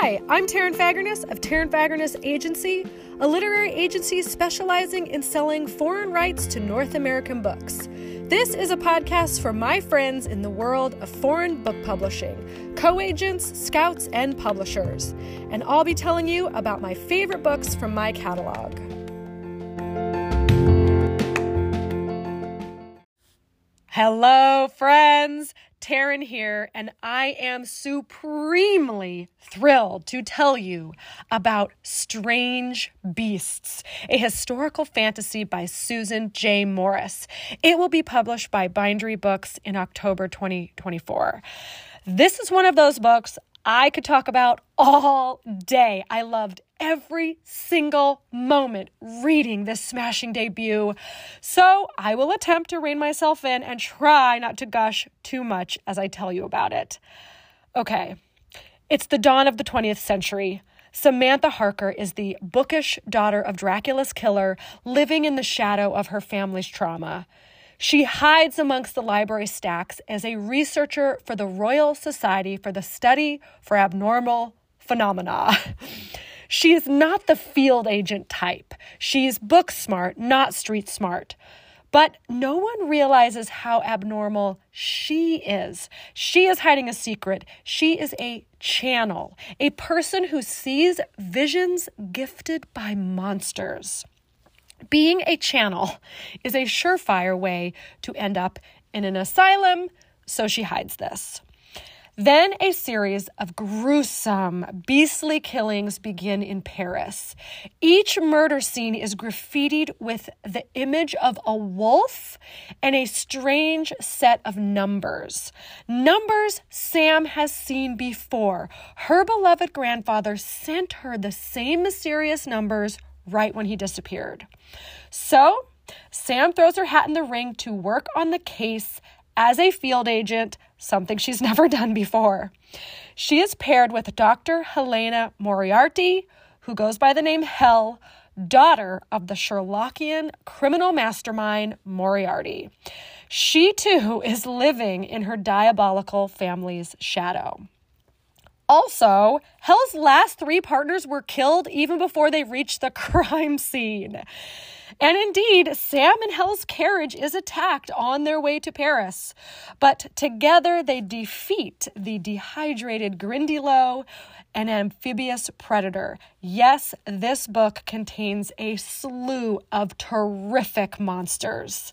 Hi, I'm Taryn Fagerness of Taryn Fagerness Agency, a literary agency specializing in selling foreign rights to North American books. This is a podcast for my friends in the world of foreign book publishing, co-agents, scouts, and publishers. And I'll be telling you about my favorite books from my catalog. Hello, friends. Taryn here, and I am supremely thrilled to tell you about Strange Beasts, a historical fantasy by Susan J. Morris. It will be published by Bindery Books in October 2024. This is one of those books I could talk about all day. I loved every single moment reading this smashing debut. So I will attempt to rein myself in and try not to gush too much as I tell you about it. Okay, it's the dawn of the 20th century. Samantha Harker is the bookish daughter of Dracula's killer, living in the shadow of her family's trauma. She hides amongst the library stacks as a researcher for the Royal Society for the Study for Abnormal Phenomena. She is not the field agent type. She's book smart, not street smart. But no one realizes how abnormal she is. She is hiding a secret. She is a channel, a person who sees visions gifted by monsters. Being a channel is a surefire way to end up in an asylum, so she hides this. Then a series of gruesome, beastly killings begin in Paris. Each murder scene is graffitied with the image of a wolf and a strange set of numbers. Numbers Sam has seen before. Her beloved grandfather sent her the same mysterious numbers right when he disappeared. So, Sam throws her hat in the ring to work on the case as a field agent, something she's never done before. She is paired with Dr. Helena Moriarty, who goes by the name Hel, daughter of the Sherlockian criminal mastermind Moriarty. She, too, is living in her diabolical family's shadow. Also, Hel's last three partners were killed even before they reached the crime scene. And indeed, Sam and Hel's carriage is attacked on their way to Paris. But together they defeat the dehydrated Grindylow, an amphibious predator. Yes, this book contains a slew of terrific monsters.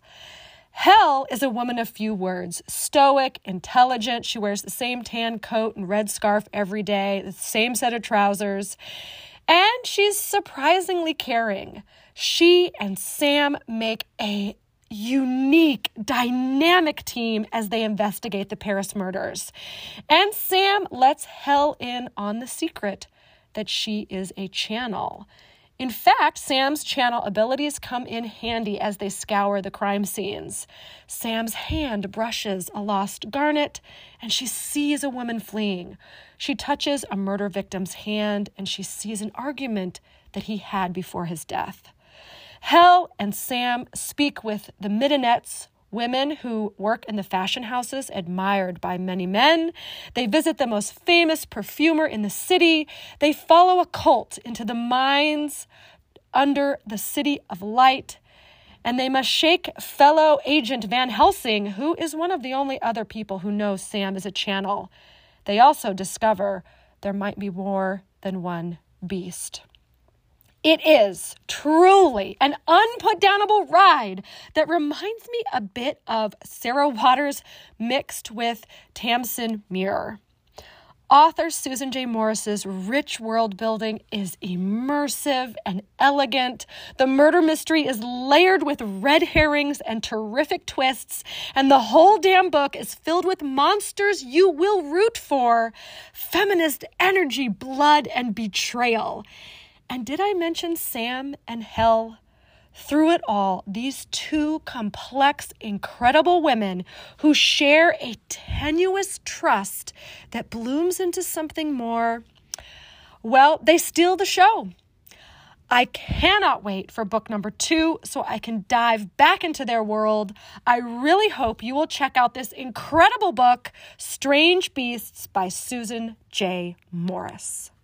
Hel is a woman of few words, stoic, intelligent. She wears the same tan coat and red scarf every day, the same set of trousers, and she's surprisingly caring. She and Sam make a unique, dynamic team as they investigate the Paris murders. And Sam lets Hel in on the secret that she is a channel. In fact, Sam's channel abilities come in handy as they scour the crime scenes. Sam's hand brushes a lost garnet, and she sees a woman fleeing. She touches a murder victim's hand, and she sees an argument that he had before his death. Hel and Sam speak with the Midonettes, women who work in the fashion houses admired by many men. They visit the most famous perfumer in the city. They follow a cult into the mines under the City of Light. And they must shake fellow agent Van Helsing, who is one of the only other people who knows Sam is a channel. They also discover there might be more than one beast. It is truly an unputdownable ride that reminds me a bit of Sarah Waters mixed with Tamsin Muir. Author Susan J. Morris's rich world building is immersive and elegant. The murder mystery is layered with red herrings and terrific twists, and the whole damn book is filled with monsters you will root for, feminist energy, blood, and betrayal. And did I mention Sam and Hel? Through it all, these two complex, incredible women who share a tenuous trust that blooms into something more, well, they steal the show. I cannot wait for book number 2 so I can dive back into their world. I really hope you will check out this incredible book, Strange Beasts by Susan J. Morris.